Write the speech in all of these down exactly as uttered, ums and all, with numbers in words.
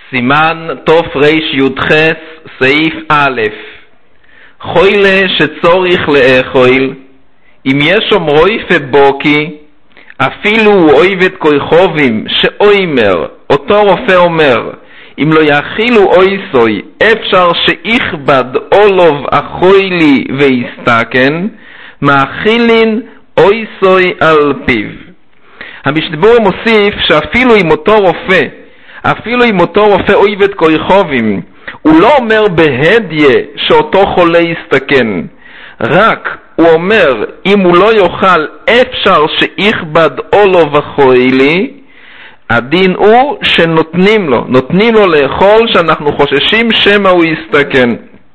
סימן תוף ריש י"ח סעיף א' חוילה שצוריך לאכול, אם יש אומרוי פבוקי, אפילו הוא אויבת כויכובים שאוימר, אותו רופא אומר, אם לא יאכילו אויסוי, אפשר שיכבד אולוב אחוילי ויסתכן, מאכילין אויסוי על פיו. המשתבור מוסיף שאפילו עם אותו רופא, אפילו עם אותו רופא אויבת כויכובים, הוא לא אומר בהדיה שאותו חולה יסתכן, רק הוא אומר אם הוא לא יאכל אפשר שיכבד אולוב אחוילי, הדין הוא שנותנים לו, נותנים לו לאכול שאנחנו חוששים שמה הוא יסתכן.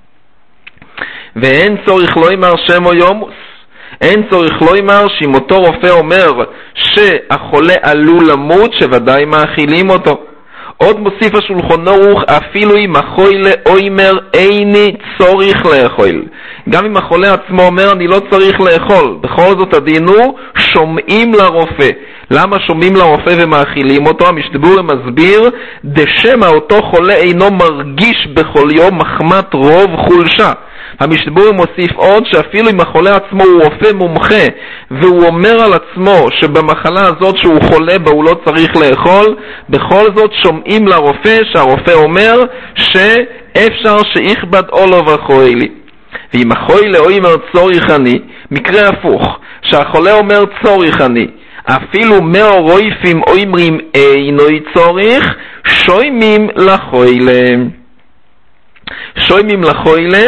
ואין צורך לא אמר שמו יומוס, אין צורך לא אמר שאם אותו רופא אומר שהחולה עלול למות שוודאי מאכילים אותו. עוד מוסיף השולחן ערוך, אפילו אם החולה אומר איני צורך לאכול, גם אם החולה עצמו אומר אני לא צריך לאכול, בכל זאת הדין הוא שומעים לרופא. למה שומעים לרופא ומאכילים אותו? המשתבור מסביר דשמה אותו חולה אינו מרגיש בכל יום מחמת רוב חולשה. המשתבור מוסיף עוד שאפילו אם החולה עצמו הוא רופא מומחה והוא אומר על עצמו שבמחלה הזאת שהוא חולה בה הוא לא צריך לאכול, בכל זאת שומעים לרופא שהרופא אומר שאפשר שיכבד אולוב אחוילי. ואם החולה אומר צוריך אני, מקרה הפוך, שהחולה אומר צוריך אני, אפילו מאו רויפים אומרים אינוי צוריך, שוימים לחוילה. שוימים לחוילה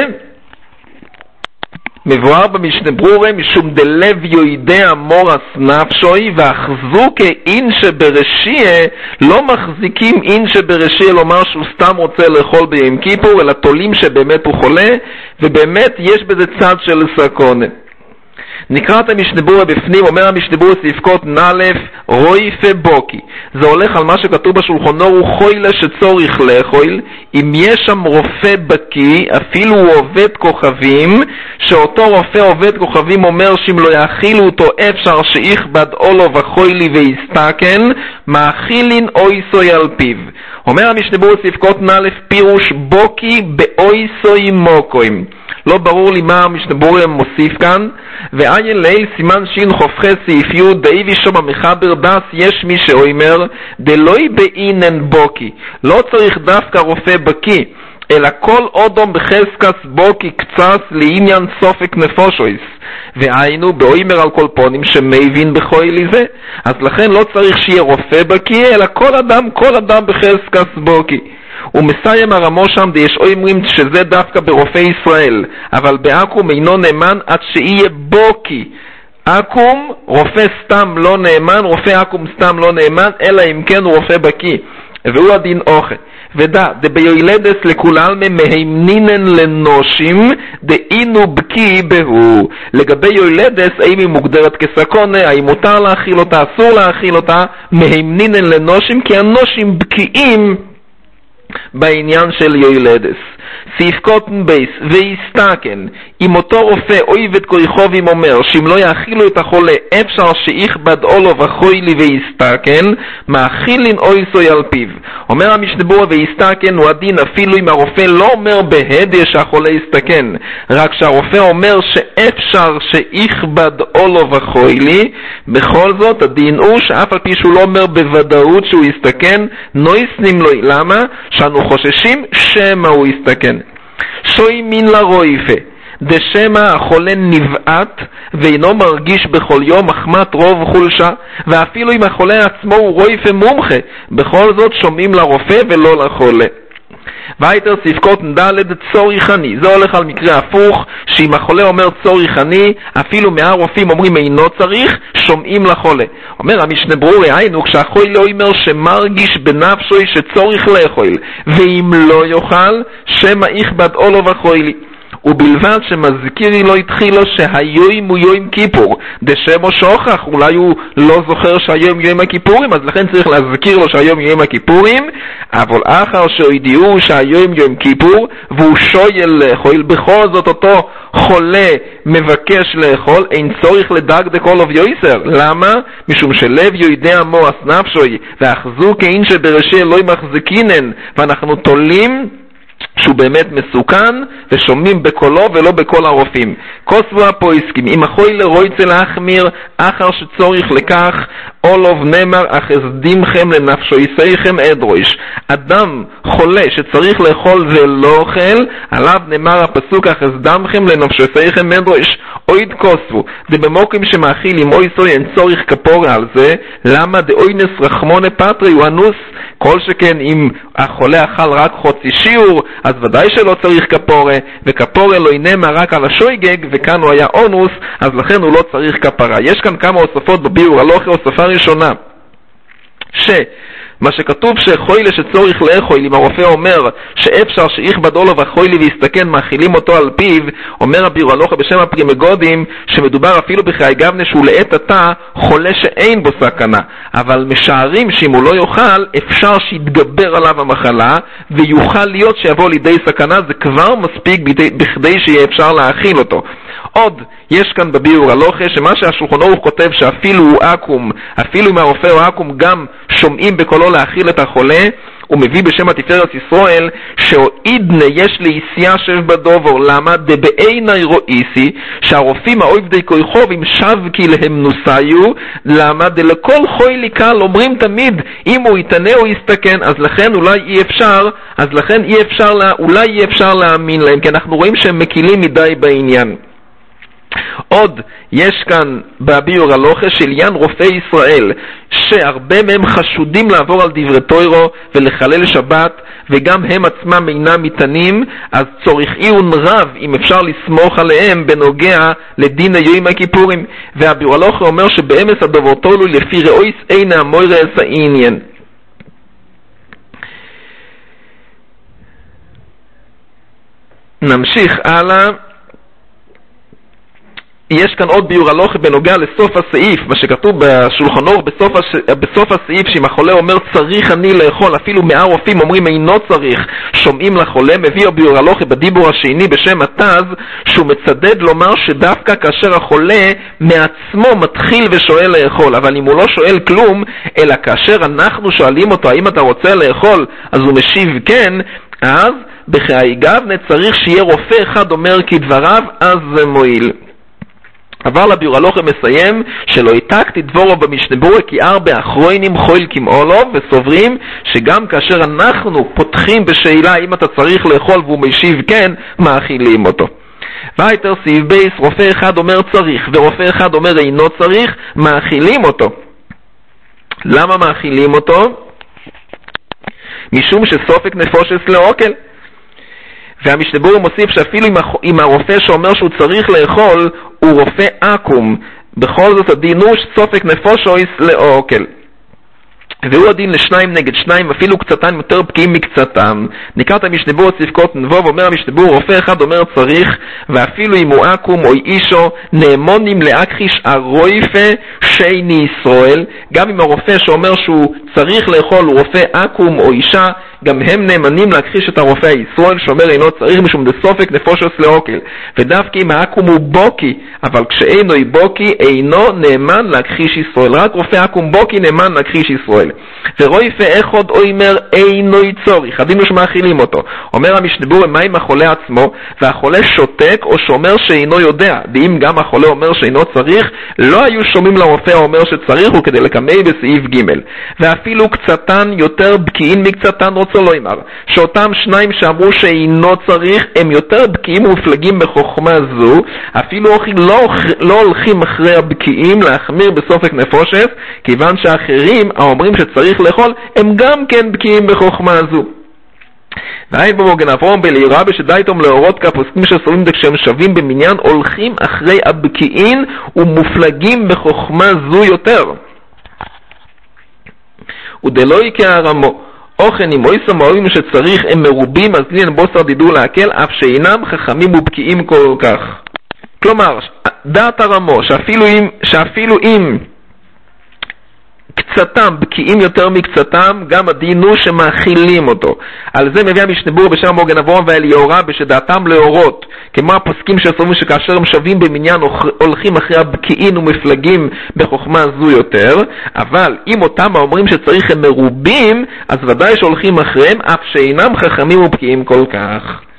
מבואר במשנה ברורה משום דלב יוידע מורס נפשוי ואחזו כאין שברשיה, לא מחזיקים אין שברשיה לומר שהוא סתם רוצה לאכול ביום כיפור, אלא תולים שבאמת הוא חולה ובאמת יש בזה צד של סכונה. נקרא את המשנה ברורה בפנים, אומר המשנה ברורה סעיפקות נלף רוי פבוקי, זה הולך על מה שכתוב בשולחן ערוך חוילה שצוריך לאכול, אם יש שם רופא בקי, אפילו הוא עובד כוכבים, שאותו רופא עובד כוכבים אומר שאם לא יאכילו אותו אפשר שיכבד אולוב אחוילי ויסתכן, מאכילין אויסוי על פיו. אומר המשנה ברורה סעיפקות נלף פירוש בוקי באויסוי מוקוים, לא ברור לי מה המשנה ברורה מוסיף כאן. ועין ליל סימן שין חופכי סעיף י' דאיבי שום המחבר דס, יש מי שאומר דלוי באינן בוקי, לא צריך דווקא רופא בקי, אלא כל אודום בחזקס בוקי קצס לעניין סופק נפושויס, והיינו באוימר על כל פונים שמבין בכוי לזה, אז לכן לא צריך שיהיה רופא בקי, אלא כל אדם, כל אדם בחזקס בוקי. ומסיים הרמו שם דיש אומרים שזה דווקא ברופא ישראל, אבל באקום אינו נאמן עד שיהיה בוקי. אקום רופא סתם לא נאמן, רופא אקום סתם לא נאמן, אלא אם כן הוא רופא בקי, והוא הדין אוכל. ודע דביולדס לכולם מהימנינן לנושים דאינו בקי בהו. לגבי יולדס, האם היא מוגדרת כסכונה, האם מותר להאכיל אותה, אסור להאכיל אותה, מהימנינן לנושים, כי הנושים בקיאים בעניין של יולדס. סעיף קוטן בייס ויסתכן, אם אותו רופא אויבת כויכובים אומר שאם לא יאכילו את החולה אפשר שיכבד אולוב אחוילי ויסתכן, מאכילין אויסוי על פיו. אומר המשנה ברורה ויסתכן הוא הדין אפילו אם הרופא לא אומר בהדיה שהחולה יסתכן, רק שהרופא אומר שאפשר שיכבד אולוב אחוילי, בכל זאת הדין הוא שאף על פי שהוא לא אומר בוודאות שהוא יסתכן, נויסנים לו. למה? שאנו חוששים שמה הוא יסתכן. שוי מין לרויפה דשמה החולה נבעט ואינו מרגיש בכל יום מחמת רוב חולשה, ואפילו אם החולה עצמו הוא רויפה מומחה, בכל זאת שומעים לרופא ולא לחולה. ויתר ספקות ד' צוריך אני, זה הולך על מקרה הפוך, שאם החולה אומר צוריך אני, אפילו מהרופאים אומרים אינו צריך, שומעים לחולה. אומר המשנה ברורה, היינו כשהחולה אומר שמרגיש בנפשוי שצוריך לאכול, ואם לא יאכל, שמה יכבד אולוב אחוילי. ובלבד שמזכירי לא התחילו שהיום הוא יום כיפור, דשמו שוכח, אולי הוא לא זוכר שהיום יום הכיפורים, אז לכן צריך להזכיר לו שהיום יום הכיפורים, אבל אחר שהודיעו שהיום יום כיפור והוא שויל לאכול, בכל זאת אותו חולה מבקש לאכול, אין צורך לדאג דקול אוף יויסר. למה? משום שלב יודע מורס נפשוי ואחזו כאין שבראשי אלוהי מחזיקינן, ואנחנו תולים שהוא באמת מסוכן ושומעים בקולו ולא בכל הרופאים. כוסבו הפויסקים, אם החוי לרויצה להחמיר אחר שצורך לכך, אולוב נאמר אחזדימכם לנפשו יסייכם אדרויש. אדם חולה שצריך לאכול ולא אוכל, עליו נאמר הפסוק אחזדמכם לנפשו יסייכם אדרויש. אויד כוסבו, זה במוקים שמאכיל עם אוי סוי אין צורך כפורה על זה. למה? דאוינס רחמונה פטרי הוא אנוס, כל שכן אם החולה אכל רק חוצי שיעור, אז ודאי שלא צריך כפורה, וכפורה לא ינמה רק על השויגג, וכאן הוא היה אונוס, אז לכן הוא לא צריך כפרה. יש כאן כמה הוספות בביאור הלוכה. הוספה ראשונה, שמה שכתוב שחוילה שצורך לאכול, אם הרופא אומר שאפשר שיכבד עולו וחוילי ויסתכן מאכילים אותו על פיו, אומר הביאור הלוכה בשם הפרימגודים שמדובר אפילו בחיי גבנה שהוא לעת עתה חולה שאין בו סכנה, אבל משערים שאם הוא לא יאכל אפשר שיתגבר עליו המחלה ויוכל להיות שיבוא לידי סכנה, זה כבר מספיק בכדי שיהיה אפשר להאכיל אותו. עוד יש כאן בביאור הלוכה שמה שהשולחן ערוך כותב שאפילו הוא אקום, אפילו אם הרופא הוא אקום גם שומעים בקולו להאכיל את החולה, הוא מביא בשם התפארת ישראל שאידנה יש ליסייה שב בדובר. למה? דבעיני רואיסי שהרופאים האויבדי כויכוב אם שבקי להם נוסיו. למה? דלכל חוי לי קל אומרים תמיד אם הוא יתנה או יסתכן, אז לכן אולי אי אפשר אז לכן אי אפשר לה, אולי אי אפשר להאמין להם, כי אנחנו רואים שהם מקילים מדי בעניין. עוד יש כאן בביאור הלוכה של עניין רופאי ישראל שהרבה מהם חשודים לעבור על דברי תוירו ולחלל שבת, וגם הם עצמם אינם מתנים, אז צורך עיון רב אם אפשר לסמוך עליהם בנוגע לדין היום הכיפורים. והביאור הלוכה אומר שבאמס הדובר תולו לפי ראויס אינה המוירה אס העניין. נמשיך הלאה. יש כאן עוד ביאור הלוכה בנוגע לסוף הסעיף, מה שכתוב בשולחן ערוך בסוף, הש... בסוף הסעיף, שאם החולה אומר צריך אני לאכול, אפילו מאה רופאים אומרים אינו צריך, שומעים לחולה. מביא ביאור הלוכה בדיבור השני בשם התז, שהוא מצדד לומר שדווקא כאשר החולה מעצמו מתחיל ושואל לאכול, אבל אם הוא לא שואל כלום, אלא כאשר אנחנו שואלים אותו האם אתה רוצה לאכול, אז הוא משיב כן, אז בחיי גבנה צריך שיהיה רופא אחד אומר כדבריו, אז זה מועיל. אבל הביאור הלוכה מסיים שלא העתקתי דבורו במשנה ברורה כי ארבע אחרונים חויל כמעולו, וסוברים שגם כאשר אנחנו פותחים בשאלה אם אתה צריך לאכול והוא משיב כן, מאכילים אותו. ויתר סעיף בייס, רופא אחד אומר צריך ורופא אחד אומר אינו צריך, מאכילים אותו. למה מאכילים אותו? משום שסופק נפושס לאוכל. והמשנה ברורה מוסיף שאפילו אם הרופא שאומר שהוא צריך לאכול הוא רופא אקום, בכל זאת הדין הוא שסופק נפושס לאוכל. והוא הדין לשניים נגד שניים, אפילו קצתם יותר בקיאים מקצתם. נקרא את המשנה ברורה ספקות נבוב, אומר המשנה ברורה רופא אחד אומר צריך, ואפילו אם הוא אקום או אישו נאמונים להכחיש הרויפה שני ישראל. גם אם הרופא שאומר שהוא צריך לאכול הוא רופא אקום או אישה, גם הם נאמנים להכחיש את הרופא הישראל שאומר אינו צריך, משום דסופק נפושס לאוכל. ודווקא אם האקום הוא בוקי, אבל כשאינו בוקי אינו נאמן להכחיש ישראל. רק רופא אקום בוקי נאמן להכחיש ישראל. ורויפה אחד אומר אינו צורך, הדין הוא שמאכילים אותו. אומר המשנה ברורה מה אם החולה עצמו והחולה שותק או שאומר שאינו יודע, ואם גם החולה אומר שאינו צריך, לא היו שומעים לרופא האומר שצריך, הוא כדי לקמי בסעיף ג'. ואפילו קצתן יותר בקיאים מקצתן רוצה לא אמר, שאותם שניים שאמרו שאינו צריך הם יותר בקיאים ומפלגים בחוכמה זו, אפילו לא, לא הולכים אחרי הבקיאים להחמיר בסופק נפושת, כיוון שאחרים האומרים שצריך לאכול הם גם כן בקיאים בחוכמה זו. והי במוגן אברום בלירה בשדייתום להורות כפוסקים שסורים כשהם שווים במניין הולכים אחרי הבקיאים ומופלגים בחוכמה זו יותר. ודלוי כהרמו אוכן אם אויסם האוהבים שצריך הם מרובים, אז לין בוסר דידו להקל, אף שאינם חכמים ובקיאים כל כך. כלומר, דעת הרמו, שאפילו אם, שאפילו אם קצתם בקיאים יותר מקצתם, גם הדין הוא שמאכילים אותו. על זה מביא המשנה בשם מוגן אברהם ואליהורה בשדעתם להורות, כמו הפוסקים שסוברים שכאשר הם שווים במניין הולכים אחרי הבקיאים ומפלגים בחוכמה זו יותר, אבל אם אותם האומרים שצריך הם מרובים, אז ודאי שהולכים אחריהם אף שאינם חכמים ובקיאים כל כך.